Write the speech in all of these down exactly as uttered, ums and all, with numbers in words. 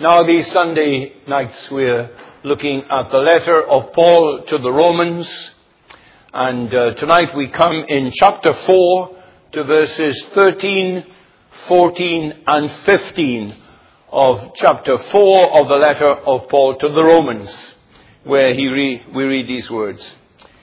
Now these Sunday nights we're looking at the letter of Paul to the Romans, and uh, tonight we come in chapter four to verses thirteen, fourteen and fifteen of chapter four of the letter of Paul to the Romans, where he re- we read these words.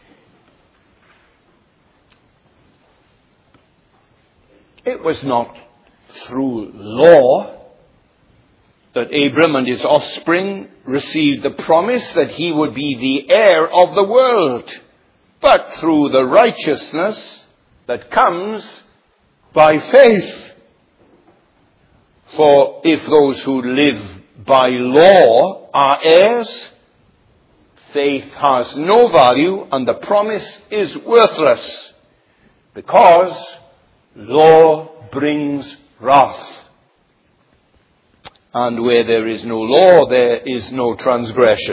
It was not through law that Abram and his offspring received the promise that he would be the heir of the world, but through the righteousness that comes by faith. For if those who live by law are heirs, faith has no value and the promise is worthless, because law brings wrath. And where there is no law, there is no transgression.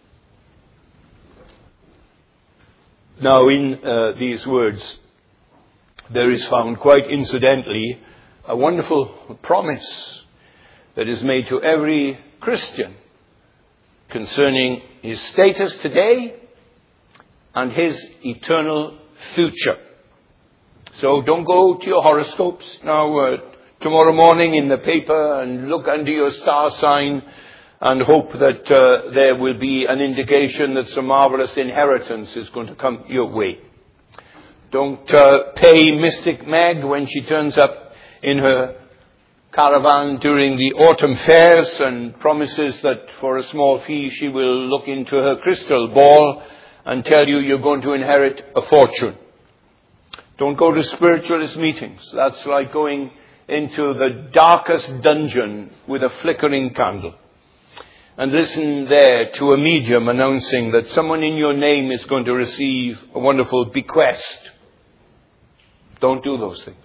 Now in uh, these words, there is found quite incidentally a wonderful promise that is made to every Christian concerning his status today and his eternal future. So don't go to your horoscopes now uh, tomorrow morning in the paper and look under your star sign and hope that uh, there will be an indication that some marvelous inheritance is going to come your way. Don't uh, pay Mystic Meg when she turns up in her caravan during the autumn fairs and promises that for a small fee she will look into her crystal ball and tell you you're going to inherit a fortune. Don't go to spiritualist meetings. That's like going into the darkest dungeon with a flickering candle and listen there to a medium announcing that someone in your name is going to receive a wonderful bequest. Don't do those things.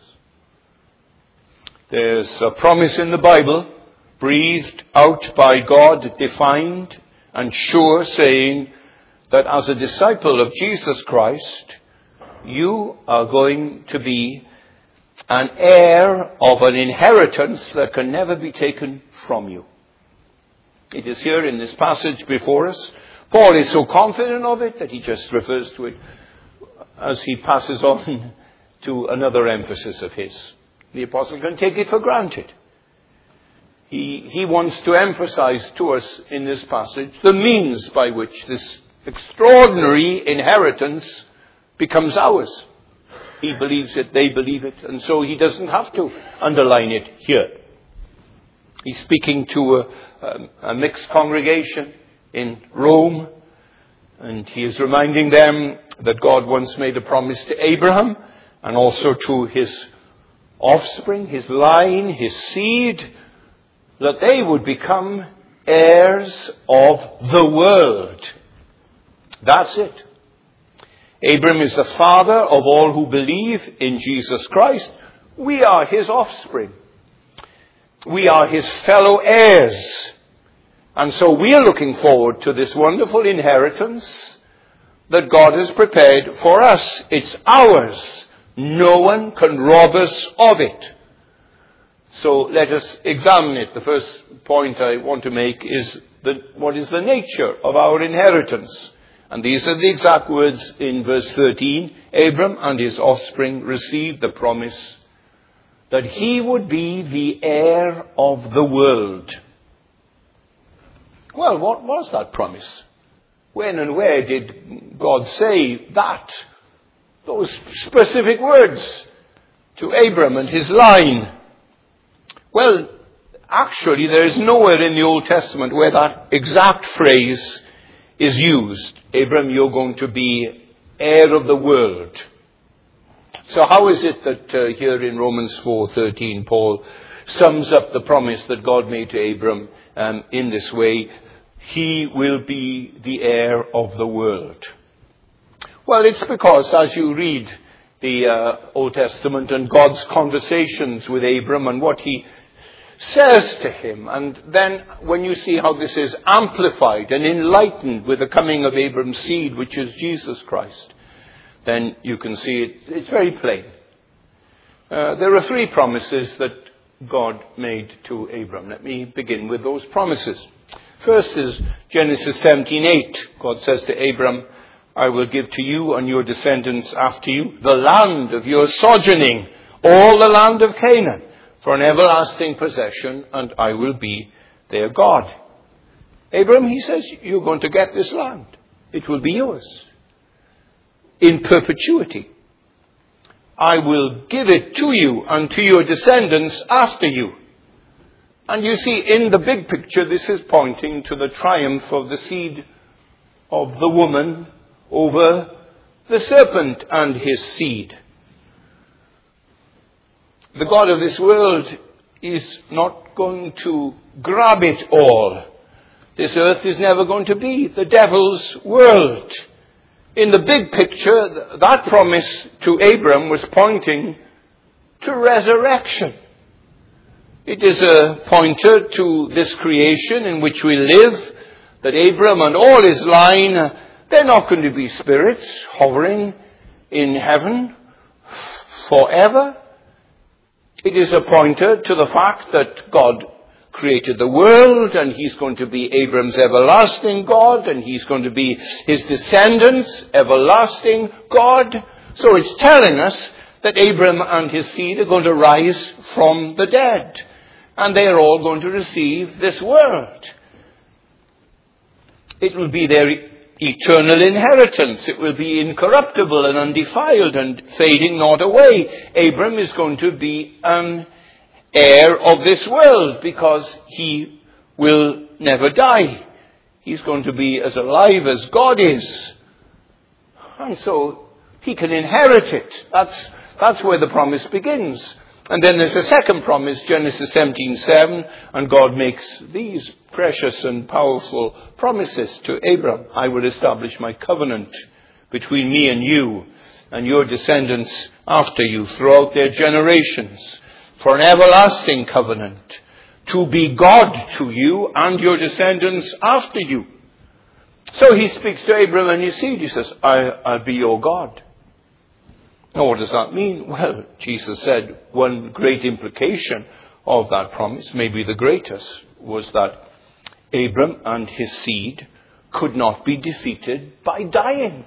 There's a promise in the Bible, breathed out by God, defined and sure, saying that as a disciple of Jesus Christ, you are going to be an heir of an inheritance that can never be taken from you. It is here in this passage before us. Paul is so confident of it that he just refers to it as he passes on to another emphasis of his. The apostle can take it for granted. He, he wants to emphasize to us in this passage the means by which this extraordinary inheritance becomes ours. He believes it, they believe it, and so he doesn't have to underline it here. He's speaking to a, a, a mixed congregation in Rome, and he is reminding them that God once made a promise to Abraham, and also to his offspring, his line, his seed, that they would become heirs of the world. That's it. Abram is the father of all who believe in Jesus Christ. We are his offspring. We are his fellow heirs. And so we are looking forward to this wonderful inheritance that God has prepared for us. It's ours. No one can rob us of it. So let us examine it. The first point I want to make is the, what is the nature of our inheritance? And these are the exact words in verse thirteen. Abram and his offspring received the promise that he would be the heir of the world. Well, what was that promise? When and where did God say that? Those specific words to Abram and his line. Well, actually, there is nowhere in the Old Testament where that exact phrase is used. Abram, you're going to be heir of the world. So how is it that uh, here in Romans four thirteen, Paul sums up the promise that God made to Abram um, in this way? He will be the heir of the world. Well, it's because as you read the uh, Old Testament and God's conversations with Abram and what he says to him, and then when you see how this is amplified and enlightened with the coming of Abram's seed, which is Jesus Christ, then you can see it, it's very plain. Uh, there are three promises that God made to Abram. Let me begin with those promises. First is Genesis seventeen eight. God says to Abram, I will give to you and your descendants after you the land of your sojourning, all the land of Canaan, for an everlasting possession, and I will be their God. Abram, he says, you're going to get this land. It will be yours in perpetuity. I will give it to you and to your descendants after you. And you see, in the big picture, this is pointing to the triumph of the seed of the woman over the serpent and his seed. The God of this world is not going to grab it all. This earth is never going to be the devil's world. In the big picture, that promise to Abram was pointing to resurrection. It is a pointer to this creation in which we live, that Abram and all his line, they're not going to be spirits hovering in heaven forever. It is a pointer to the fact that God created the world, and he's going to be Abram's everlasting God, and he's going to be his descendants' everlasting God. So it's telling us that Abram and his seed are going to rise from the dead, and they are all going to receive this world. It will be their eternal inheritance. It will be incorruptible and undefiled and fading not away. Abram is going to be an heir of this world because he will never die. He's going to be as alive as God is. And so he can inherit it. That's, that's where the promise begins. And then there's a second promise, Genesis seventeen seven, and God makes these precious and powerful promises to Abram. I will establish my covenant between me and you and your descendants after you throughout their generations, for an everlasting covenant, to be God to you and your descendants after you. So he speaks to Abram and his seed. He says, I, I'll be your God. Now, what does that mean? Well, Jesus said one great implication of that promise, maybe the greatest, was that Abram and his seed could not be defeated by dying.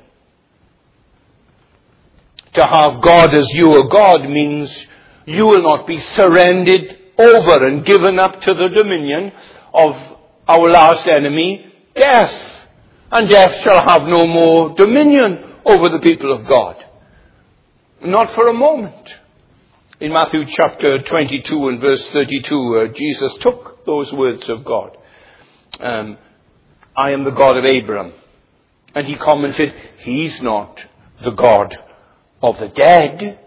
To have God as your God means you will not be surrendered over and given up to the dominion of our last enemy, death. And death shall have no more dominion over the people of God. Not for a moment. In Matthew chapter twenty-two and verse thirty-two, uh, Jesus took those words of God. Um, I am the God of Abraham. And he commented, he's not the God of the dead.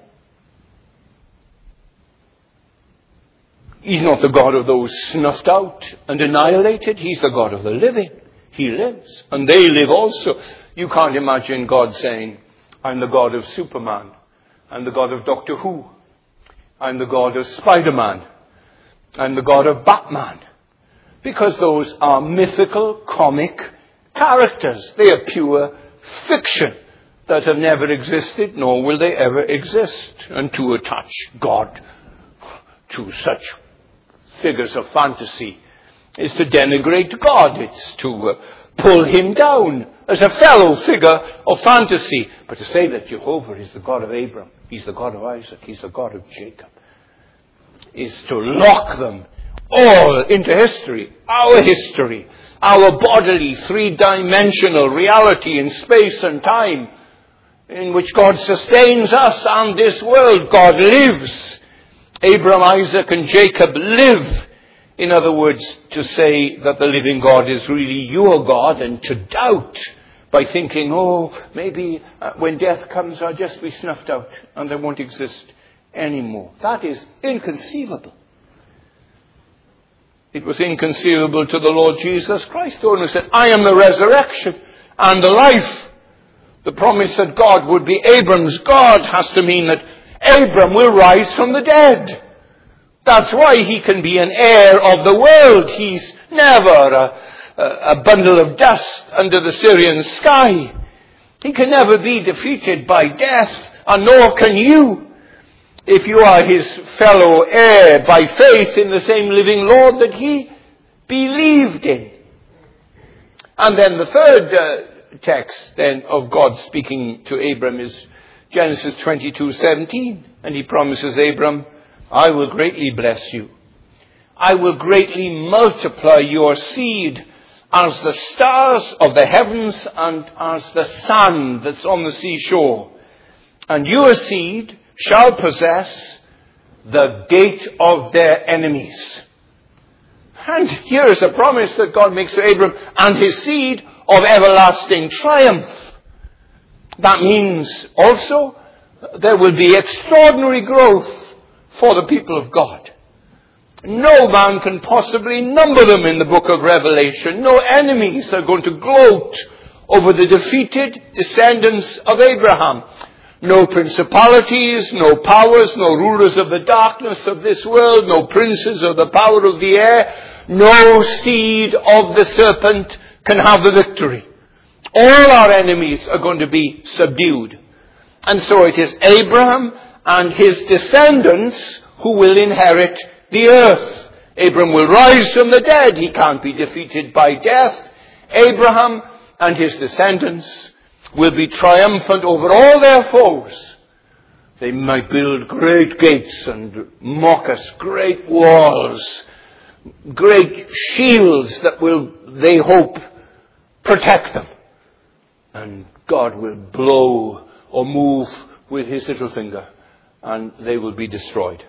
He's not the God of those snuffed out and annihilated. He's the God of the living. He lives. And they live also. You can't imagine God saying, I'm the God of Superman. I'm the God of Doctor Who. I'm the God of Spider-Man. I'm the God of Batman. Because those are mythical, comic characters. They are pure fiction that have never existed, nor will they ever exist. And to attach God to such figures of fantasy is to denigrate God. It's to uh, pull him down as a fellow figure of fantasy. But to say that Jehovah is the God of Abraham, he's the God of Isaac, he's the God of Jacob, is to lock them all into history, our history, our bodily three-dimensional reality in space and time, in which God sustains us and this world. God lives. Abraham, Isaac, and Jacob live. In other words, to say that the living God is really your God, and to doubt by thinking, oh, maybe uh, when death comes I'll just be snuffed out and I won't exist anymore. That is inconceivable. It was inconceivable to the Lord Jesus Christ, who said, I am the resurrection and the life. The promise that God would be Abram's God has to mean that Abram will rise from the dead. That's why he can be an heir of the world. He's never a, a bundle of dust under the Syrian sky. He can never be defeated by death, and nor can you. if you are his fellow heir by faith in the same living Lord that he believed in. And then the third uh, text then of God speaking to Abram is Genesis twenty-two seventeen. And he promises Abram, I will greatly bless you. I will greatly multiply your seed as the stars of the heavens and as the sand that's on the seashore. And your seed shall possess the gate of their enemies. And here is a promise that God makes to Abram, and his seed of everlasting triumph. That means also there will be extraordinary growth for the people of God. No man can possibly number them in the book of Revelation. No enemies are going to gloat over the defeated descendants of Abraham. No principalities, no powers, no rulers of the darkness of this world, no princes of the power of the air, no seed of the serpent can have the victory. All our enemies are going to be subdued. And so it is Abraham and his descendants who will inherit the earth. Abraham will rise from the dead. He can't be defeated by death. Abraham and his descendants will be triumphant over all their foes. They might build great gates and mock us, great walls, great shields that will, they hope, protect them. And God will blow or move with his little finger, and they will be destroyed.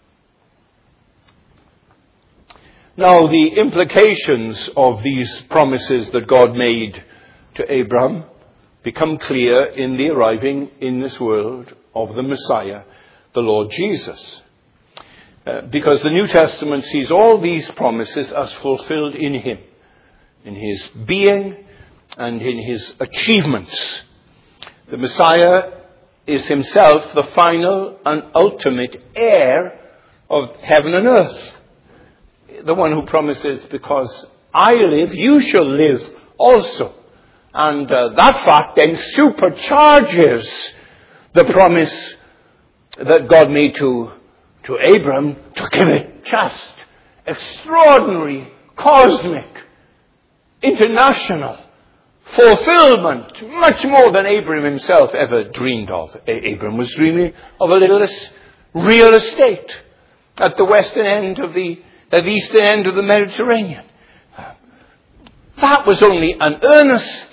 Now, the implications of these promises that God made to Abraham become clear in the arriving in this world of the Messiah, the Lord Jesus. Uh, because the New Testament sees all these promises as fulfilled in him, in his being and in his achievements. The Messiah is himself the final and ultimate heir of heaven and earth. The one who promises, because I live, you shall live also. And uh, that fact then supercharges the promise that God made to, to Abram to give it just extraordinary, cosmic, international fulfillment, much more than Abram himself ever dreamed of. A- Abram was dreaming of a little real estate at the western end of the, at the eastern end of the Mediterranean. That was only an earnest.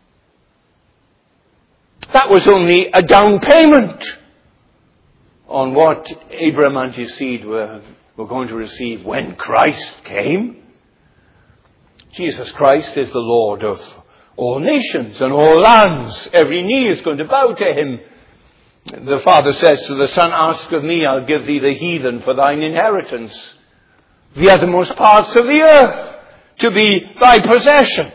That was only a down payment on what Abraham and his seed were, were going to receive when Christ came. Jesus Christ is the Lord of all nations and all lands. Every knee is going to bow to him. The Father says to the Son, ask of me, I'll give thee the heathen for thine inheritance, the uttermost parts of the earth to be thy possession.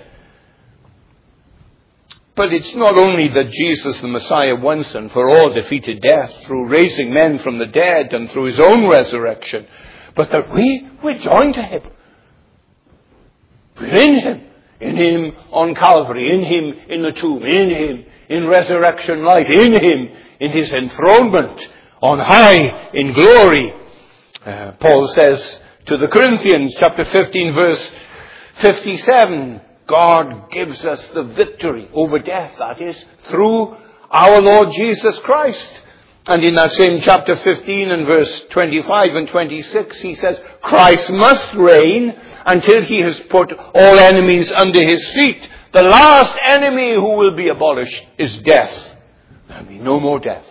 But it's not only that Jesus the Messiah once and for all defeated death through raising men from the dead and through his own resurrection, but that we, we're joined to him. We're in him. In him on Calvary, in him in the tomb, in him in resurrection life, in him in his enthronement on high in glory. Uh, Paul says to the Corinthians, chapter fifteen, verse fifty-seven, God gives us the victory over death, that is, through our Lord Jesus Christ. And in that same chapter fifteen and verse twenty-five and twenty-six, he says, Christ must reign until he has put all enemies under his feet. The last enemy who will be abolished is death. There'll be no more death.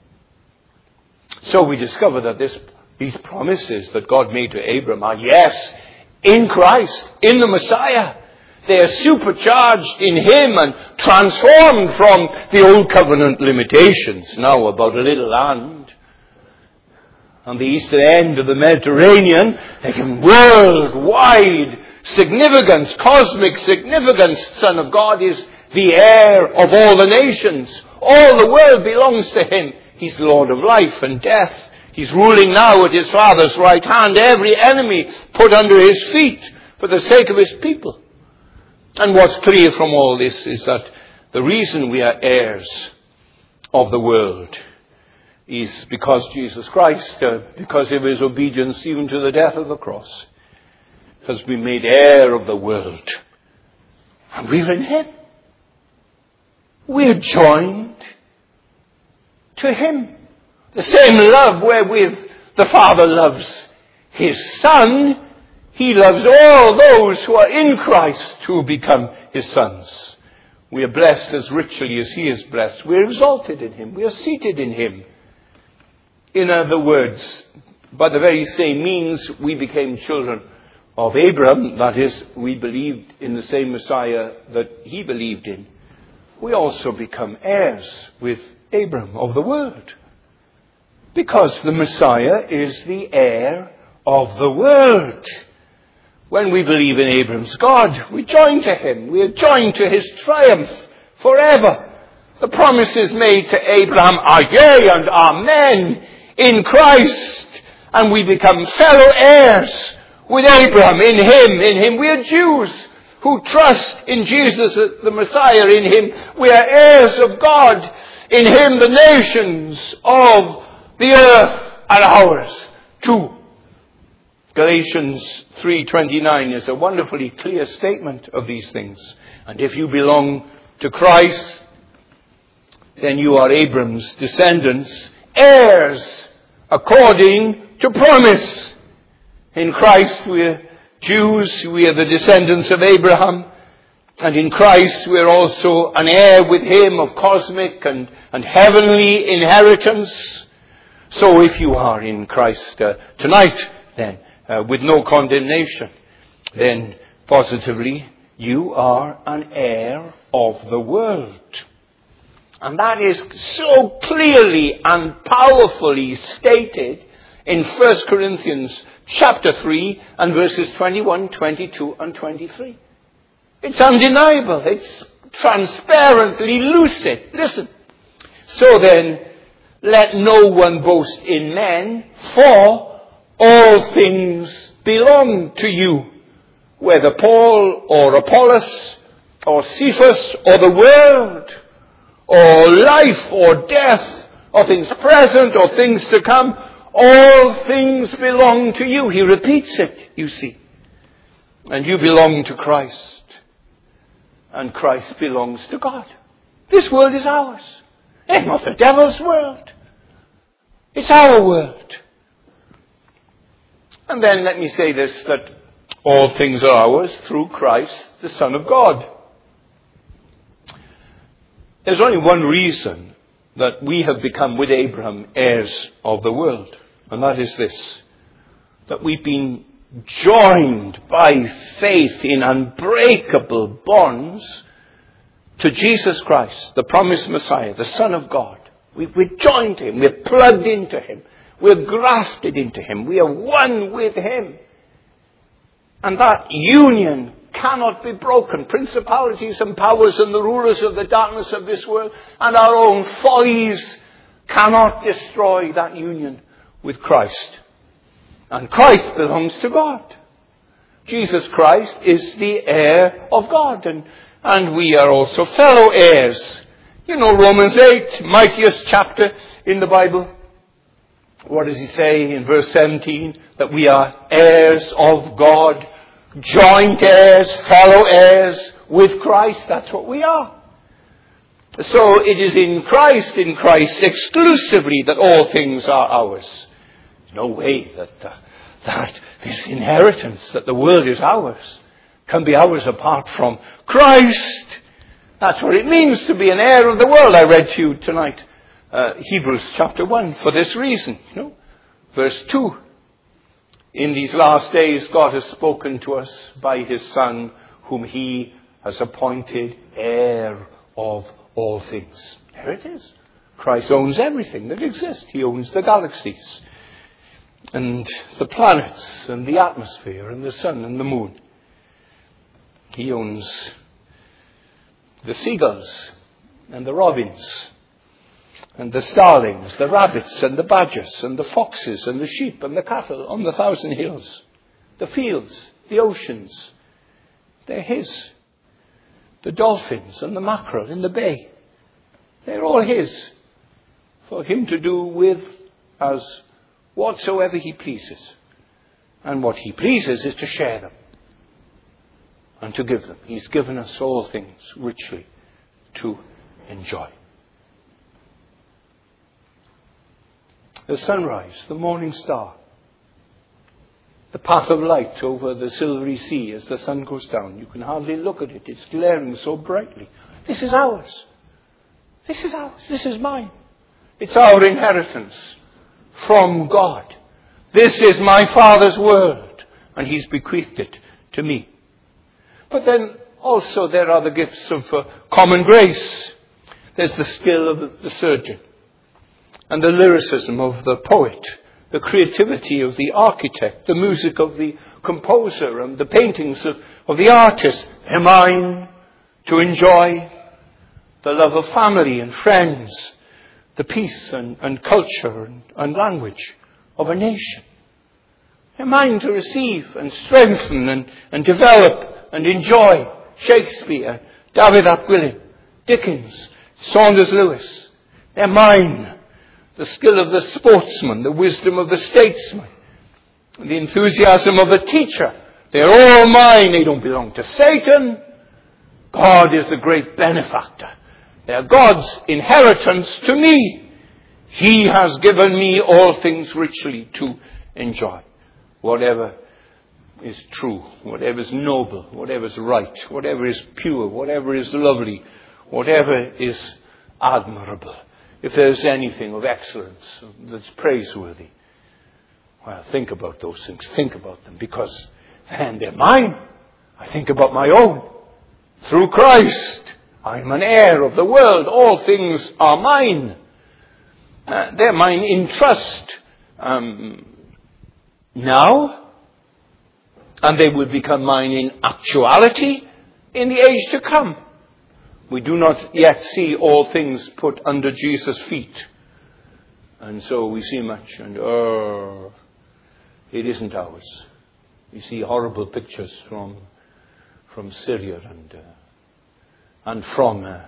So we discover that this, these promises that God made to Abram are, yes, in Christ, in the Messiah. They are supercharged in him and transformed from the old covenant limitations, now about a little land on the eastern end of the Mediterranean. They can worldwide significance, cosmic significance. Son of God is the heir of all the nations. All the world belongs to him. He's Lord of life and death. He's ruling now at his Father's right hand. Every enemy put under his feet for the sake of his people. And what's clear from all this is that the reason we are heirs of the world is because Jesus Christ, uh, because of his obedience even to the death of the cross, has been made heir of the world. And we're in him. We're joined to him. The same love wherewith the Father loves his Son, he loves all those who are in Christ who become his sons. We are blessed as richly as he is blessed. We are exalted in him. We are seated in him. In other words, by the very same means we became children of Abraham. That is, we believed in the same Messiah that he believed in. We also become heirs with Abraham of the world. Because the Messiah is the heir of the world. When we believe in Abraham's God, we join to him. We are joined to his triumph forever. The promises made to Abraham are yea and amen in Christ. And we become fellow heirs with Abraham in him. In him we are Jews who trust in Jesus, the Messiah. In him we are heirs of God. In him the nations of the earth are ours too. Galatians three twenty-nine is a wonderfully clear statement of these things. And if you belong to Christ, then you are Abraham's descendants, heirs according to promise. In Christ we are Jews, we are the descendants of Abraham. And in Christ we are also an heir with him of cosmic and, and heavenly inheritance. So if you are in Christ uh, tonight, then, uh, with no condemnation, then positively you are an heir of the world. And that is so clearly and powerfully stated in First Corinthians chapter three and verses twenty-one, twenty-two and twenty-three. It's undeniable. It's transparently lucid. Listen. So then, let no one boast in men, for all things belong to you, whether Paul or Apollos or Cephas or the world or life or death or things present or things to come, all things belong to you. He repeats it, you see. And you belong to Christ. And Christ belongs to God. This world is ours. It's not the devil's world. It's our world. And then let me say this, that all things are ours through Christ, the Son of God. There's only one reason that we have become with Abraham heirs of the world. And that is this, that we've been joined by faith in unbreakable bonds to Jesus Christ, the promised Messiah, the Son of God. We, we're joined to him. We're plugged into him. We're grafted into him. We are one with him. And that union cannot be broken. Principalities and powers and the rulers of the darkness of this world and our own follies cannot destroy that union with Christ. And Christ belongs to God. Jesus Christ is the heir of God. And, and we are also fellow heirs. You know Romans eight, mightiest chapter in the Bible. What does he say in verse seventeen? That we are heirs of God, joint heirs, fellow heirs with Christ. That's what we are. So it is in Christ, in Christ exclusively, that all things are ours. There's no way that, uh, that this inheritance, that the world is ours, can be ours apart from Christ. That's what it means to be an heir of the world. I read to you tonight uh, Hebrews chapter one for this reason. You know? Verse two. In these last days God has spoken to us by his Son, whom he has appointed heir of all things. There it is. Christ owns everything that exists. He owns the galaxies and the planets and the atmosphere and the sun and the moon. He owns the seagulls and the robins and the starlings, the rabbits and the badgers and the foxes and the sheep and the cattle on the thousand hills, the fields, the oceans. They're his. The dolphins and the mackerel in the bay. They're all his. for him to do with us whatsoever he pleases. And what he pleases is to share them and to give them. He's given us all things richly to enjoy. The sunrise, the morning star, the path of light over the silvery sea as the sun goes down. You can hardly look at it. It's glaring so brightly. This is ours. This is ours. This is mine. It's our inheritance from God. This is my Father's world, and he's bequeathed it to me. But then also there are the gifts of uh, common grace. There's the skill of the surgeon, and the lyricism of the poet, the creativity of the architect, the music of the composer, and the paintings of, of the artist. They're mine to enjoy. The love of family and friends, the peace and, and culture and, and language of a nation. They're mine to receive and strengthen and, and develop and enjoy. Shakespeare, David ap Gwilym, Dickens, Saunders Lewis. They're mine. The skill of the sportsman, the wisdom of the statesman, the enthusiasm of the teacher. They're all mine. They don't belong to Satan. God is the great benefactor. They are God's inheritance to me. He has given me all things richly to enjoy. Whatever is true, whatever is noble, whatever is right, whatever is pure, whatever is lovely, whatever is admirable. If there's anything of excellence that's praiseworthy, well, think about those things. Think about them, because then they're mine. I think about my own. Through Christ, I'm an heir of the world. All things are mine. Uh, they're mine in trust um, now, and they will become mine in actuality in the age to come. We do not yet see all things put under Jesus' feet. And so we see much, and oh, it isn't ours. We see horrible pictures from from Syria and uh, and from uh,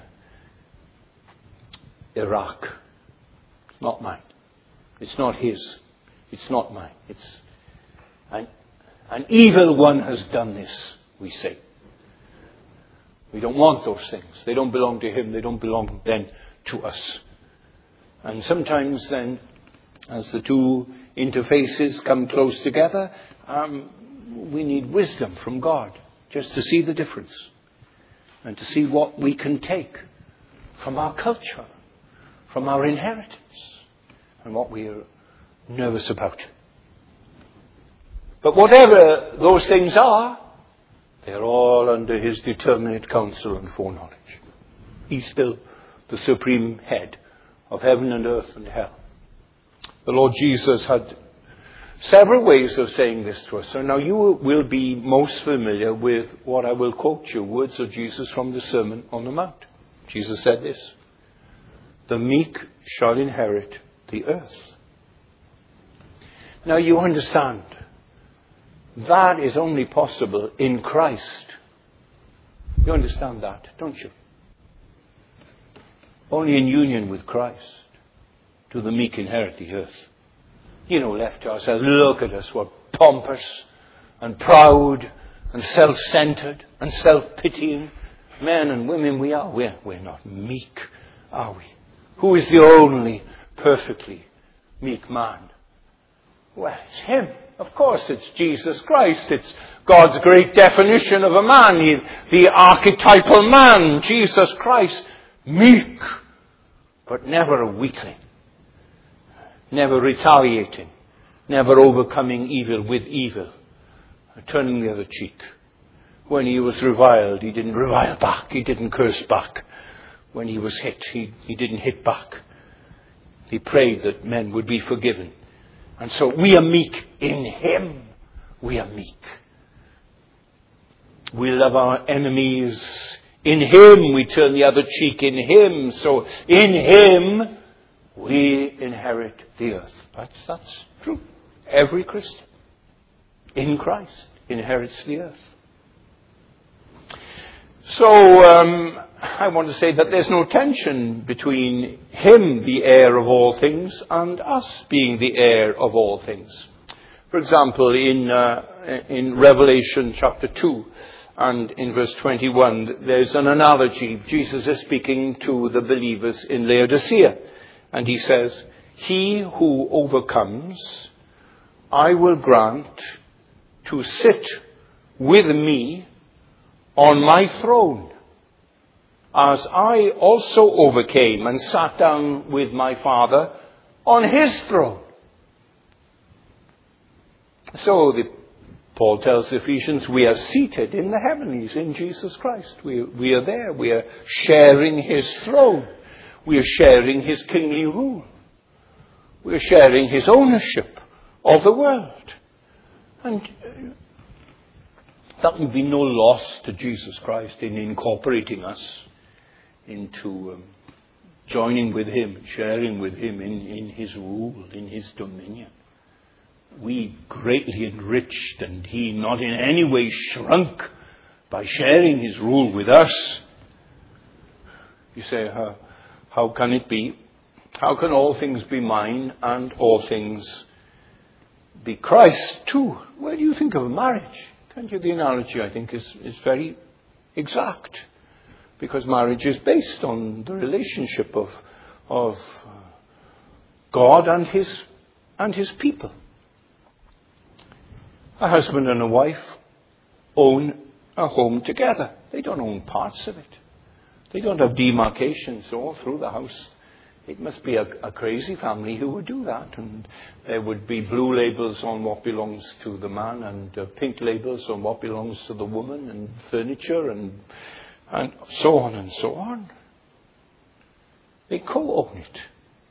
Iraq. It's not mine. It's not his. It's not mine. It's an, an evil one has done this, we say. We don't want those things. They don't belong to him. They don't belong then to us. And sometimes then, as the two interfaces come close together, um, we need wisdom from God just to see the difference and to see what we can take from our culture, from our inheritance, and what we are nervous about. But whatever those things are, they're all under his determinate counsel and foreknowledge. He's still the supreme head of heaven and earth and hell. The Lord Jesus had several ways of saying this to us. So now you will be most familiar with what I will quote you, words of Jesus from the Sermon on the Mount. Jesus said this: the meek shall inherit the earth. Now you understand, that is only possible in Christ. You understand that, don't you? Only in union with Christ do the meek inherit the earth. You know, left to ourselves, look at us, what pompous and proud and self-centered and self-pitying men and women we are. We're, we're not meek, are we? Who is the only perfectly meek man? Well, it's him. Of course, it's Jesus Christ. It's God's great definition of a man. He, the archetypal man, Jesus Christ. Meek, but never a weakling. Never retaliating. Never overcoming evil with evil. Turning the other cheek. When he was reviled, he didn't revile back. He didn't curse back. When he was hit, he, he didn't hit back. He prayed that men would be forgiven. And so we are meek in him. We are meek. We love our enemies. In him we turn the other cheek. In him. So in him we inherit the earth. That's, that's true. Every Christian in Christ inherits the earth. So um, I want to say that there's no tension between him, the heir of all things, and us being the heir of all things. For example, in uh, in Revelation chapter two and in verse twenty-one, there's an analogy. Jesus is speaking to the believers in Laodicea, and he says, "He who overcomes, I will grant to sit with me on my throne, as I also overcame and sat down with my Father on his throne." So the, Paul tells the Ephesians, we are seated in the heavenlies in Jesus Christ. We, we are there. We are sharing his throne. We are sharing his kingly rule. We are sharing his ownership of the world. And that would be no loss to Jesus Christ in incorporating us into um, joining with him, sharing with him in, in his rule, in his dominion. We greatly enriched, and he not in any way shrunk by sharing his rule with us. You say, how, how can it be? How can all things be mine and all things be Christ too? Well, you think of marriage. Can't you? The analogy, I think, is, is very exact. Because marriage is based on the relationship of, of God and his, and his people. A husband and a wife own a home together. They don't own parts of it. They don't have demarcations all through the house. It must be a, a crazy family who would do that. And there would be blue labels on what belongs to the man, and uh, pink labels on what belongs to the woman, and furniture, and and so on and so on. They co-own it.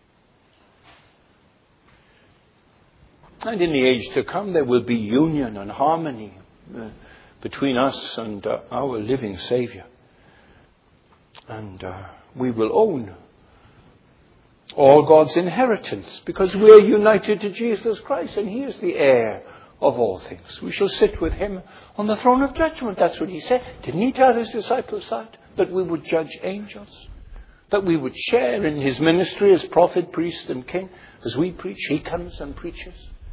And in the age to come, there will be union and harmony uh, between us and uh, our living Saviour. And uh, we will own all God's inheritance because we are united to Jesus Christ, and he is the heir of all things. We shall sit with him on the throne of judgment. That's what he said. Didn't he tell his disciples that? That we would judge angels? That we would share in his ministry as prophet, priest and king? As we preach, he comes and preaches.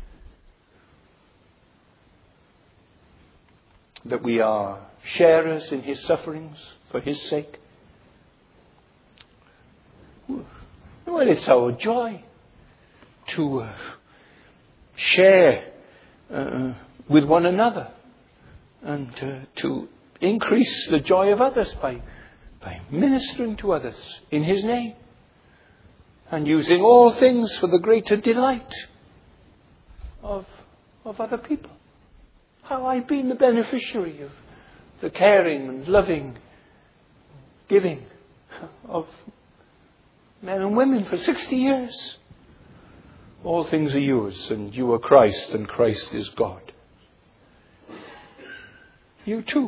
That we are sharers in his sufferings for his sake? Well, it's our joy to uh, share uh, with one another and uh, to increase the joy of others by, by ministering to others in his name and using all things for the greater delight of, of other people. How I've been the beneficiary of the caring and loving, giving of men and women for sixty years. All things are yours, and you are Christ, and Christ is God. You too.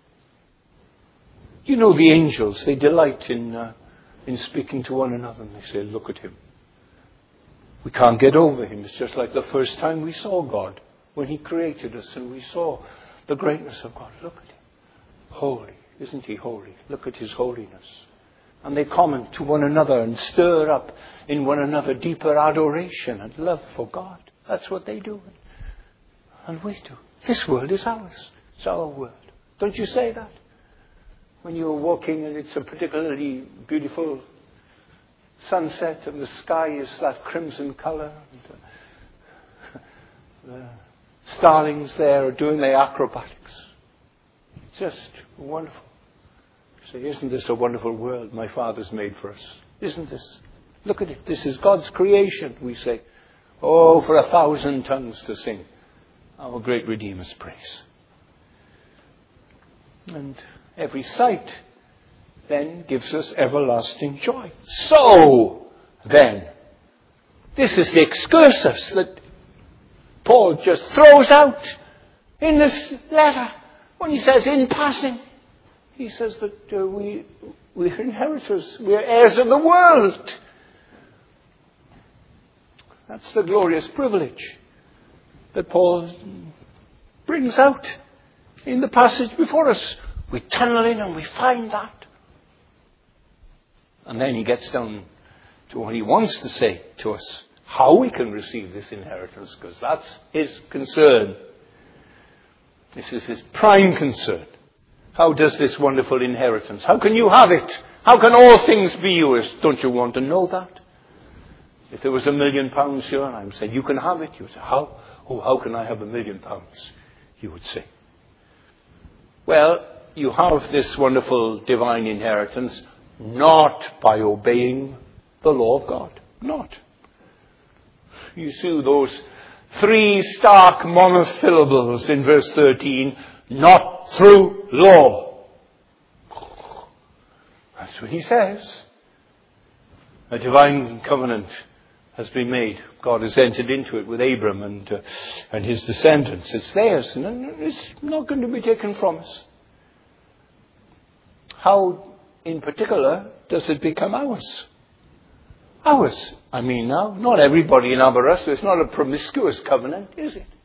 You know the angels, they delight in uh, in speaking to one another, and they say, look at him. We can't get over him. It's just like the first time we saw God, when he created us, and we saw the greatness of God. Look at him. Holy. Isn't he holy? Look at his holiness. And they comment to one another and stir up in one another deeper adoration and love for God. That's what they do. And we do. This world is ours. It's our world. Don't you say that? When you're walking and it's a particularly beautiful sunset and the sky is that crimson colour. And the starlings there are doing their acrobatics. It's just wonderful. Say, isn't this a wonderful world my Father's made for us? Isn't this? Look at it. This is God's creation, we say. Oh, for a thousand tongues to sing our great Redeemer's praise. And every sight then gives us everlasting joy. So, then, this is the excursus that Paul just throws out in this letter when he says, in passing, he says that uh, we, we're inheritors, we're heirs of the world. That's the glorious privilege that Paul brings out in the passage before us. We tunnel in and we find that. And then he gets down to what he wants to say to us, how we can receive this inheritance, because that's his concern. This is his prime concern. How does this wonderful inheritance, how can you have it? How can all things be yours? Don't you want to know that? If there was a million pounds here and I'm saying, you can have it, you would say, how? Oh, how can I have a million pounds? You would say. Well, you have this wonderful divine inheritance not by obeying the law of God. Not. You see those three stark monosyllables in verse thirteen, not through law. That's what he says. A divine covenant has been made. God has entered into it with Abram and uh, and his descendants. It's theirs, and it's not going to be taken from us. How, in particular, does it become ours? Ours. I mean, now, not everybody in Aberystwyth. It's not a promiscuous covenant, is it?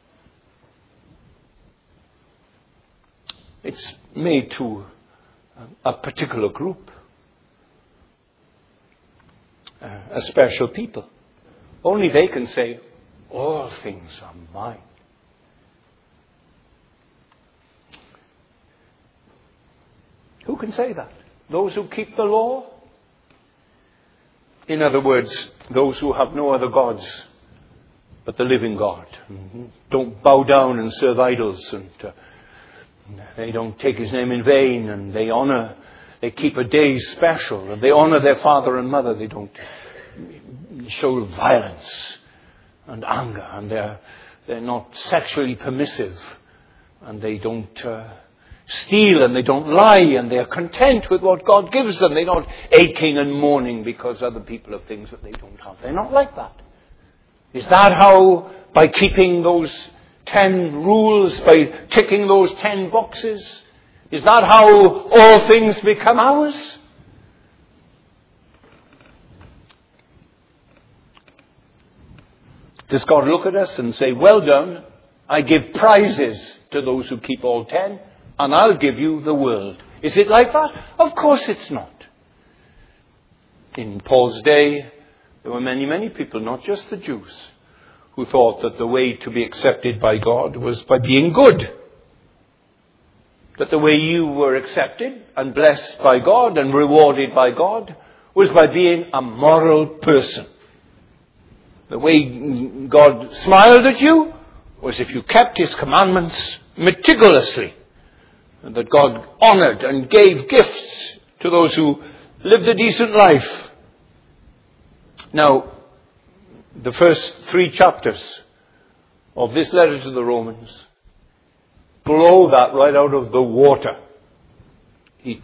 It's made to a particular group. Uh, a special people. Only they can say, all things are mine. Who can say that? Those who keep the law? In other words, those who have no other gods but the living God. Mm-hmm. Don't bow down and serve idols, and uh, they don't take his name in vain, and they honor, they keep a day special, and they honor their father and mother. They don't show violence and anger, and they're, they're not sexually permissive, and they don't uh, steal, and they don't lie, and they're content with what God gives them. They're not aching and mourning because other people have things that they don't have. They're not like that. Is that how, by keeping those ten rules, by ticking those ten boxes, is that how all things become ours? Does God look at us and say, well done, I give prizes to those who keep all ten, and I'll give you the world? Is it like that? Of course it's not. In Paul's day, there were many, many people, not just the Jews, who thought that the way to be accepted by God was by being good. That the way you were accepted and blessed by God and rewarded by God was by being a moral person. The way God smiled at you was if you kept his commandments meticulously. And that God honored and gave gifts to those who lived a decent life. Now, the first three chapters of this letter to the Romans blow that right out of the water. He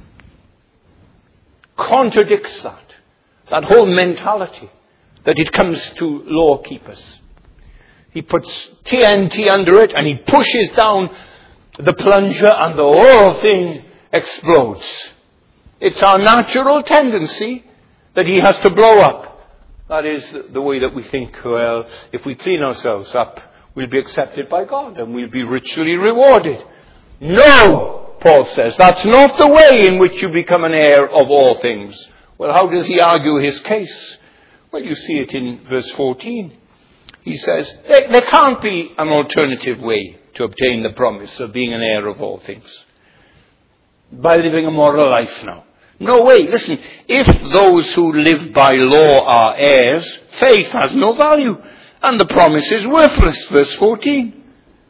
contradicts that. That whole mentality that it comes to law keepers. He puts T N T under it and he pushes down the plunger and the whole thing explodes. It's our natural tendency that he has to blow up. That is the way that we think, well, if we clean ourselves up, we'll be accepted by God and we'll be richly rewarded. No, Paul says, that's not the way in which you become an heir of all things. Well, how does he argue his case? Well, you see it in verse fourteen. He says, there, there can't be an alternative way to obtain the promise of being an heir of all things. By living a moral life now. No way. Listen, if those who live by law are heirs, faith has no value. And the promise is worthless. Verse fourteen.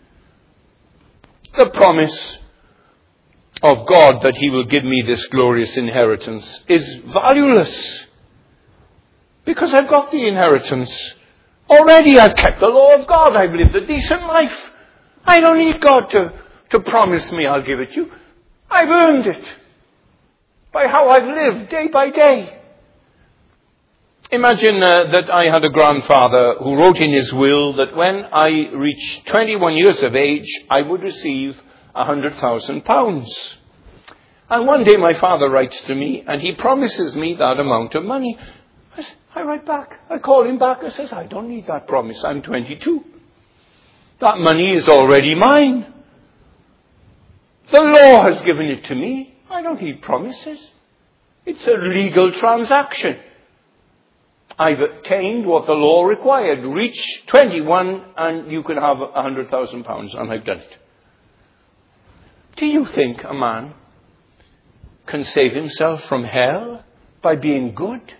The promise of God that he will give me this glorious inheritance is valueless. Because I've got the inheritance. Already I've kept the law of God. I've lived a decent life. I don't need God to, to promise me I'll give it to you. I've earned it. By how I've lived day by day. Imagine uh, that I had a grandfather who wrote in his will that when I reached twenty-one years of age, I would receive one hundred thousand pounds. And one day my father writes to me and he promises me that amount of money. I, I write back. I call him back and says, I don't need that promise. I'm twenty-two. That money is already mine. The law has given it to me. I don't need promises. It's a legal transaction. I've attained what the law required. Reach twenty-one and you can have a hundred thousand pounds, and I've done it. Do you think a man can save himself from hell by being good?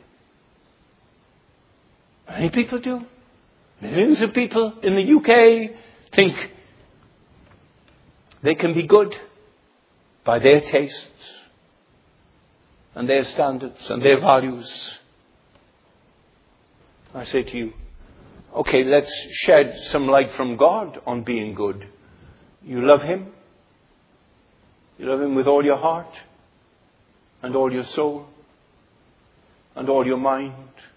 Many people do. Millions of people in the U K think they can be good by their tastes and their standards and their values. I say to you, okay, let's shed some light from God on being good. You love Him. You love Him with all your heart and all your soul and all your mind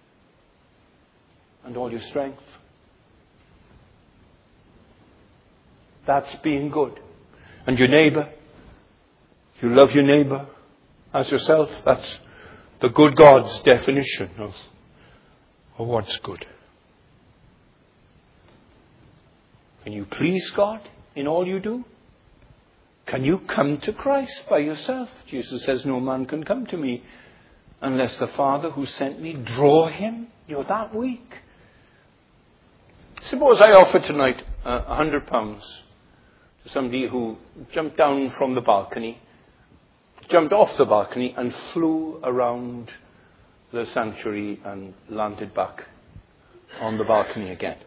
and all your strength. That's being good. And your neighbour, if you love your neighbour as yourself, that's the good God's definition of, of what's good. Can you please God in all you do? Can you come to Christ by yourself? Jesus says, no man can come to me unless the Father who sent me draw him. You're that weak. Suppose I offer tonight a uh, hundred pounds to somebody who jumped down from the balcony, jumped off the balcony and flew around the sanctuary and landed back on the balcony again.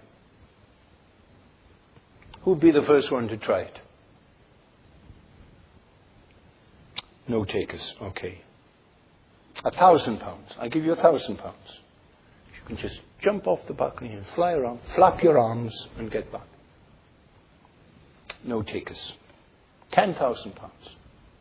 Who'd be the first one to try it? No takers. Okay. A thousand pounds. I give you a thousand pounds. You can just jump off the balcony and fly around, flap your arms and get back. No takers. Ten thousand pounds.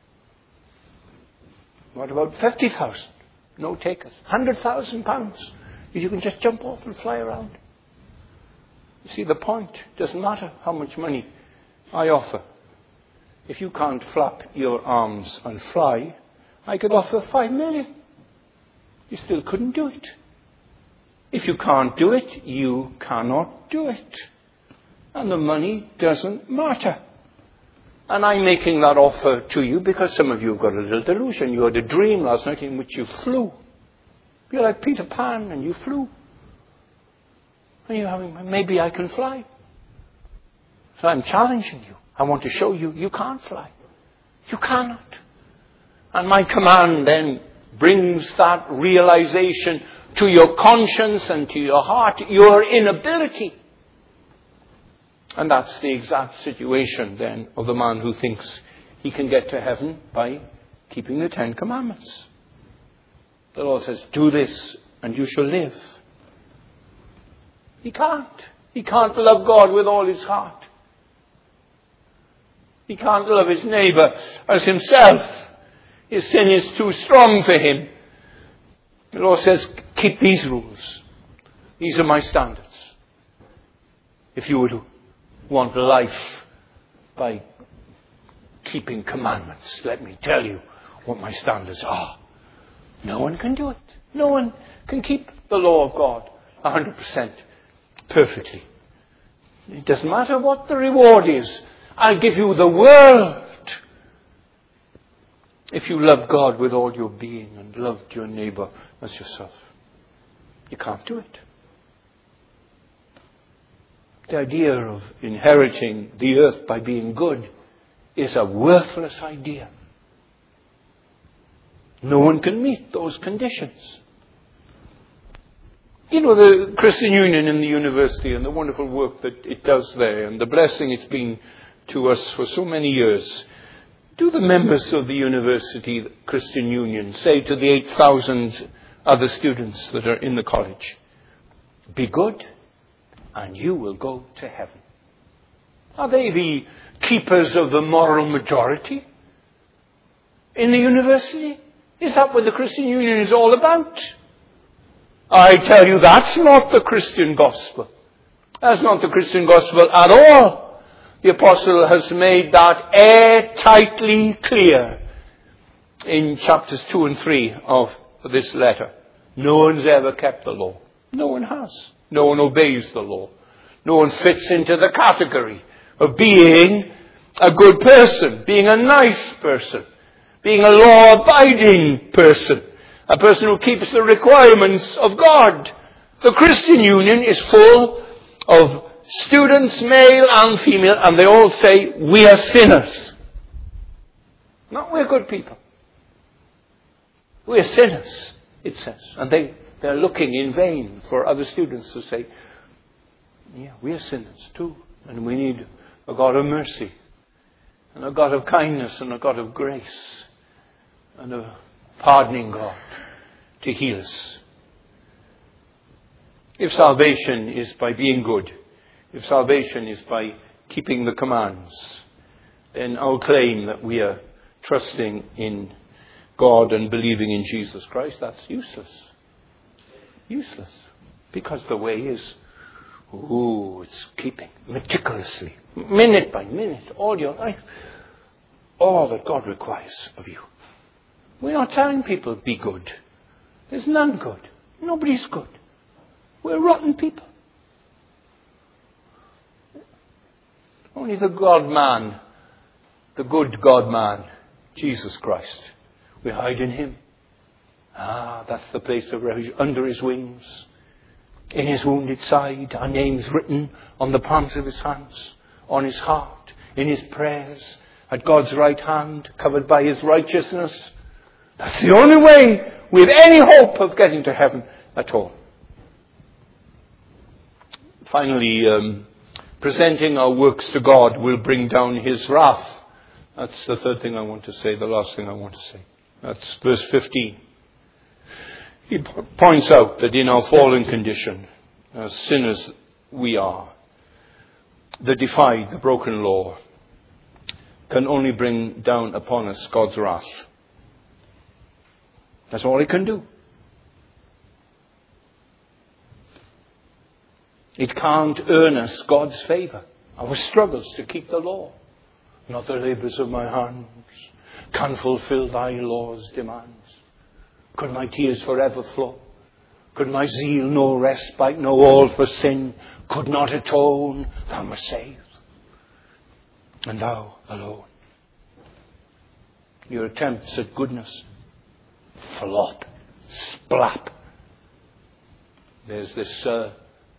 What about fifty thousand? No takers. Hundred thousand pounds. You can just jump off and fly around. You see the point? It doesn't matter how much money I offer. If you can't flap your arms and fly, I could offer five million. You still couldn't do it. If you can't do it, you cannot do it. And the money doesn't matter. And I'm making that offer to you because some of you have got a little delusion. You had a dream last night in which you flew. You're like Peter Pan and you flew. And you're having, maybe I can fly. So I'm challenging you. I want to show you, you can't fly. You cannot. And my command then brings that realization to your conscience and to your heart, your inability. And that's the exact situation then of the man who thinks he can get to heaven by keeping the Ten Commandments. The Lord says, do this and you shall live. He can't. He can't love God with all his heart. He can't love his neighbour as himself. His sin is too strong for him. The Lord says, keep these rules. These are my standards. If you would want life by keeping commandments, let me tell you what my standards are. No one can do it. No one can keep the law of God one hundred percent perfectly. It doesn't matter what the reward is. I'll give you the world. If you love God with all your being and loved your neighbour as yourself. You can't do it. The idea of inheriting the earth by being good is a worthless idea. No one can meet those conditions. You know, the Christian Union in the university and the wonderful work that it does there and the blessing it's been to us for so many years. Do the members of the university Christian Union say to the eight thousand other students that are in the college, be good and you will go to heaven? Are they the keepers of the moral majority in the university? Is that what the Christian Union is all about? I tell you, that's not the Christian gospel. That's not the Christian gospel at all. The apostle has made that airtightly clear in chapters two and three of this letter. No one's ever kept the law. No one has. No one obeys the law. No one fits into the category of being a good person, being a nice person, being a law-abiding person, A person who keeps the requirements of God. The Christian Union is full of students, male and female, and they all say, we are sinners. No, we're good people. We're sinners, it says. And they, they're looking in vain for other students to say, yeah, we're sinners too. And we need a God of mercy, and a God of kindness, and a God of grace, and a pardoning God to heal us. If salvation is by being good, if salvation is by keeping the commands, then our claim that we are trusting in God and believing in Jesus Christ, that's useless. Useless. Because the way is, ooh, it's keeping meticulously, minute by minute, all your life, all that God requires of you. We're not telling people, be good. There's none good. Nobody's good. We're rotten people. Only the God-man, the good God-man, Jesus Christ. We hide in Him. Ah, that's the place of refuge, under His wings. In His wounded side, our names written on the palms of His hands, on His heart, in His prayers, at God's right hand, covered by His righteousness. That's the only way we have any hope of getting to heaven at all. Finally, um, presenting our works to God will bring down His wrath. That's the third thing I want to say, the last thing I want to say. That's verse fifteen. He points out that in our fallen condition, as sinners we are, the defied, the broken law, can only bring down upon us God's wrath. That's all it can do. It can't earn us God's favour. Our struggles to keep the law. Not the labours of my hands can fulfill thy law's demands. Could my tears forever flow? Could my zeal no respite, know all for sin? Could not atone? Thou must save. And thou alone. Your attempts at goodness flop, splap. There's this uh,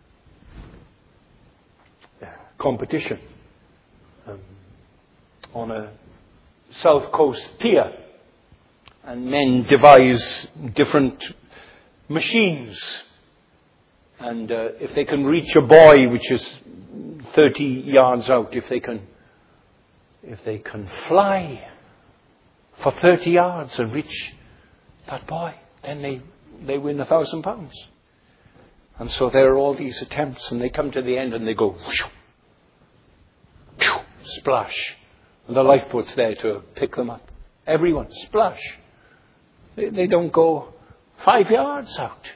competition um, on a South Coast pier, and men devise different machines, and uh, if they can reach a buoy which is thirty yards out, if they can if they can fly for thirty yards and reach that buoy, then they they win a thousand pounds. And so there are all these attempts, and they come to the end and they go whoosh, whoosh, splash, and the lifeboat's there to pick them up. Everyone splash. They, they don't go five yards out.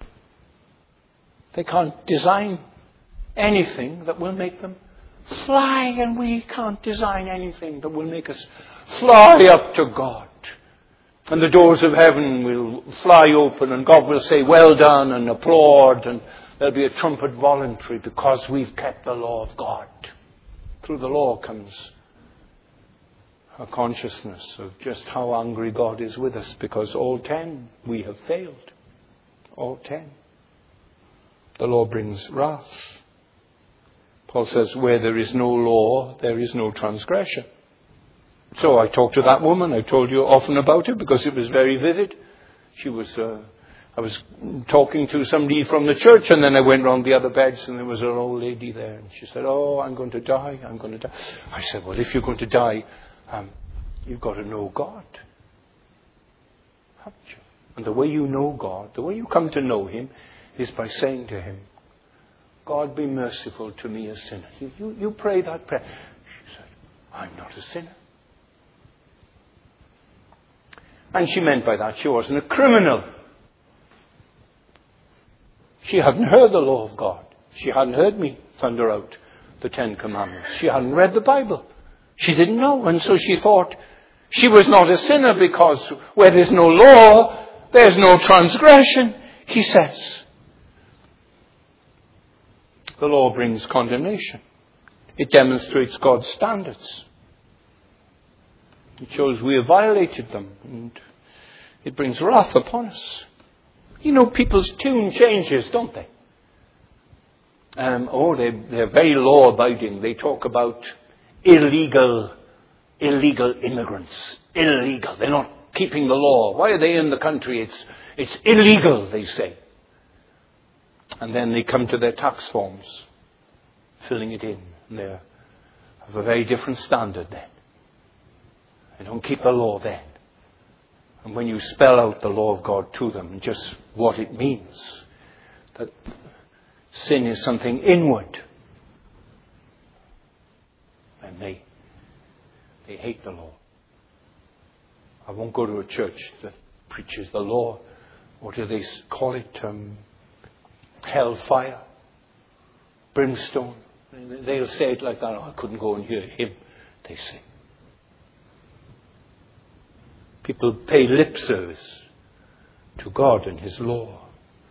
They can't design anything that will make them fly, and we can't design anything that will make us fly up to God. And the doors of heaven will fly open, and God will say, well done, and applaud, and there'll be a trumpet voluntary because we've kept the law of God. Through the law comes a consciousness of just how angry God is with us, because all ten we have failed. All ten. The law brings wrath. Paul says, where there is no law, there is no transgression. So I talked to that woman. I told you often about it because it was very vivid. She was, uh, I was talking to somebody from the church, and then I went round the other beds, and there was an old lady there, and she said, oh, I'm going to die, I'm going to die. I said, well, if you're going to die, um, you've got to know God. Haven't you? And the way you know God, the way you come to know Him, is by saying to Him, God, be merciful to me, a sinner. You, you, you pray that prayer. She said, I'm not a sinner. And she meant by that she wasn't a criminal. She hadn't heard the law of God. She hadn't heard me thunder out the Ten Commandments. She hadn't read the Bible. She didn't know. And so she thought she was not a sinner because where there's no law, there's no transgression, he says. The law brings condemnation. It demonstrates God's standards. It shows we have violated them. And it brings wrath upon us. You know, people's tune changes, don't they? Um, oh, they, they're very law-abiding. They talk about illegal, illegal immigrants. Illegal. They're not keeping the law. Why are they in the country? It's, it's illegal, they say. And then they come to their tax forms, filling it in. And they have a very different standard then. They don't keep the law then. And when you spell out the law of God to them, just what it means, that sin is something inward, and they, they hate the law. I won't go to a church that preaches the law. What do they call it? Um, hellfire, brimstone. They'll say it like that. Oh, I couldn't go and hear him, they say. People pay lip service to God and His law.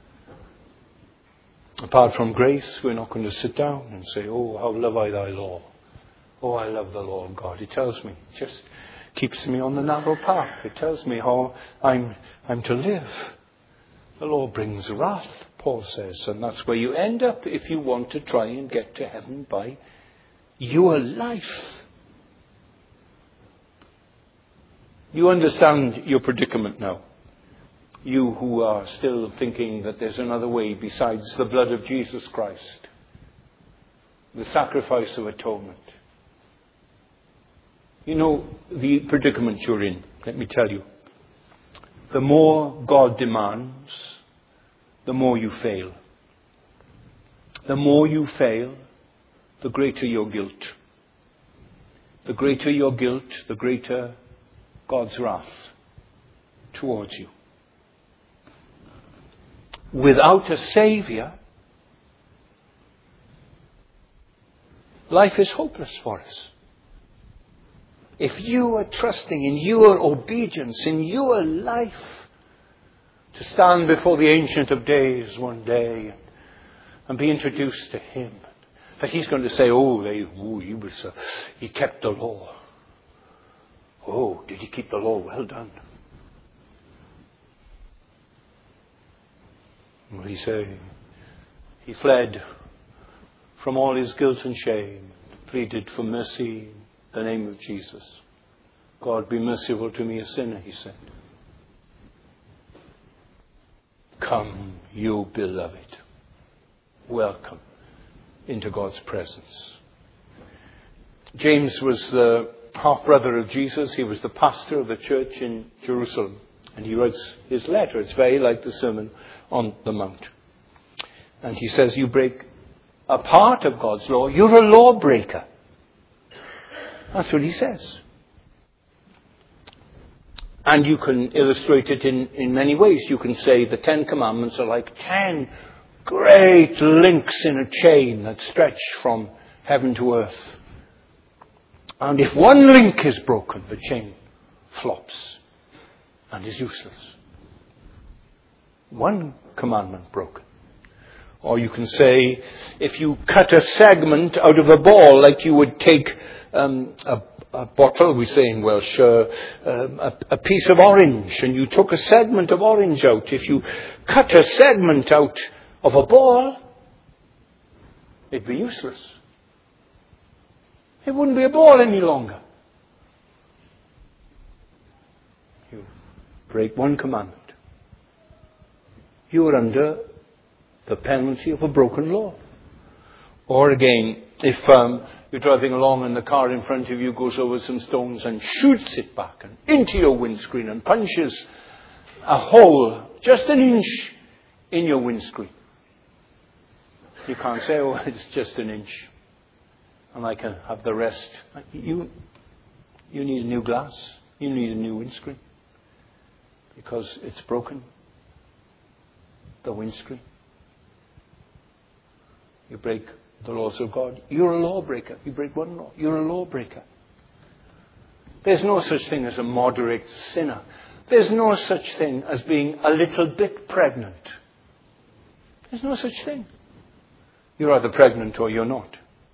Apart from grace, we're not going to sit down and say, oh, how love I thy law. Oh, I love the law of God. It tells me, it just keeps me on the narrow path. It tells me how I'm, I'm to live. The law brings wrath, Paul says, and that's where you end up if you want to try and get to heaven by your life. You understand your predicament now. You who are still thinking that there's another way besides the blood of Jesus Christ, the sacrifice of atonement. You know the predicament you're in, let me tell you. The more God demands, the more you fail. The more you fail, the greater your guilt. The greater your guilt, the greater God's wrath towards you. Without a Saviour, life is hopeless for us. If you are trusting in your obedience, in your life, to stand before the Ancient of Days one day and be introduced to Him, that He's going to say, oh, they, oh he, was, uh, he kept the law. Oh, did he keep the law? Well done. What did he say? He fled from all his guilt and shame, pleaded for mercy in the name of Jesus. God, be merciful to me, a sinner, he said. Come, you beloved. Welcome into God's presence. James was the half-brother of Jesus. He was the pastor of the church in Jerusalem. And he writes his letter. It's very like the Sermon on the Mount. And he says, you break a part of God's law. You're a lawbreaker. That's what he says. And you can illustrate it in, in many ways. You can say the Ten Commandments are like ten great links in a chain that stretch from heaven to earth. And if one link is broken, the chain flops and is useless. One commandment broken. Or you can say, if you cut a segment out of a ball, like you would take um, a, a bottle, we say in Welsh, uh, um, a, a piece of orange, and you took a segment of orange out. If you cut a segment out of a ball, it'd be useless. It wouldn't be a ball any longer. You break one commandment. You are under the penalty of a broken law. Or again, if um, you're driving along and the car in front of you goes over some stones and shoots it back and into your windscreen and punches a hole just an inch in your windscreen. You can't say, oh, it's just an inch, and I can have the rest. You, you need a new glass. You need a new windscreen. Because it's broken. The windscreen. You break the laws of God. You're a lawbreaker. You break one law. You're a lawbreaker. There's no such thing as a moderate sinner. There's no such thing as being a little bit pregnant. There's no such thing. You're either pregnant or you're not.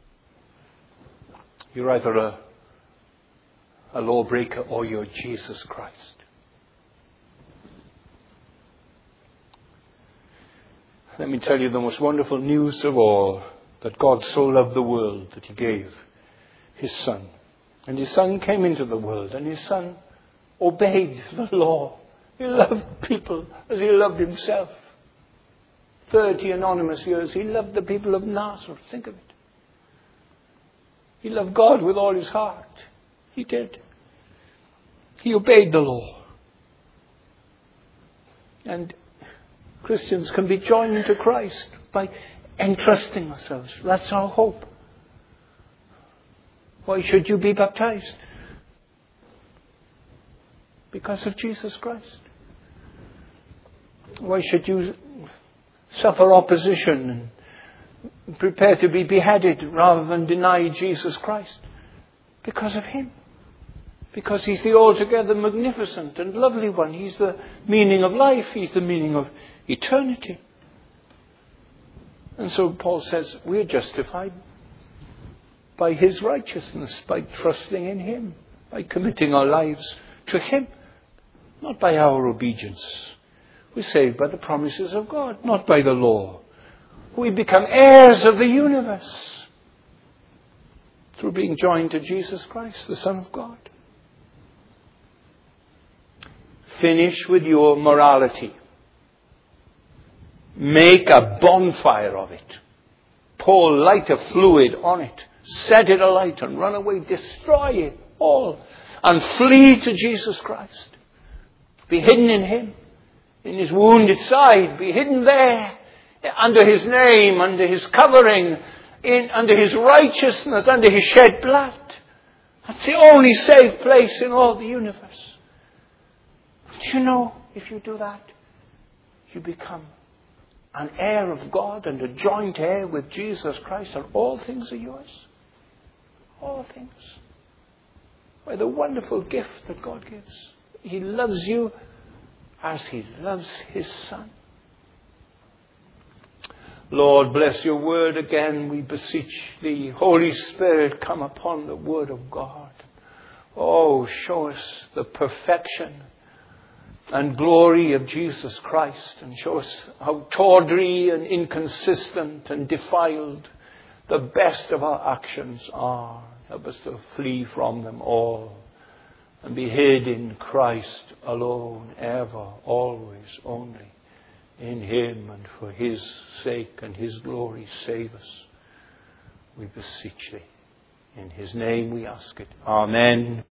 You're either a, a lawbreaker or you're Jesus Christ. Let me tell you the most wonderful news of all, that God so loved the world that he gave his Son. And his Son came into the world, and his Son obeyed the law. He loved people as he loved himself. Thirty anonymous years, he loved the people of Nazareth. Think of it. He loved God with all his heart. He did. He obeyed the law. And Christians can be joined to Christ by entrusting ourselves. That's our hope. Why should you be baptized? Because of Jesus Christ. Why should you suffer opposition and prepare to be beheaded rather than deny Jesus Christ? Because of him. Because he's the altogether magnificent and lovely one. He's the meaning of life. He's the meaning of eternity. And so Paul says we're justified by his righteousness, by trusting in him, by committing our lives to him, not by our obedience. We're saved by the promises of God, not by the law. We become heirs of the universe through being joined to Jesus Christ, the Son of God. Finish with your morality. Make a bonfire of it. Pour lighter fluid on it. Set it alight and run away. Destroy it all. And flee to Jesus Christ. Be hidden in him. In his wounded side. Be hidden there. Under his name. Under his covering. In, under his righteousness. Under his shed blood. That's the only safe place in all the universe. Do you know, if you do that, you become an heir of God and a joint heir with Jesus Christ, and all things are yours. All things. By the wonderful gift that God gives. He loves you as he loves his Son. Lord, bless your word again, we beseech thee. Holy Spirit, come upon the word of God. Oh, show us the perfection and glory of Jesus Christ, and show us how tawdry and inconsistent and defiled the best of our actions are. Help us to flee from them all and be hid in Christ alone, ever, always, only in him, and for his sake and his glory save us. We beseech thee. In his name we ask it. Amen.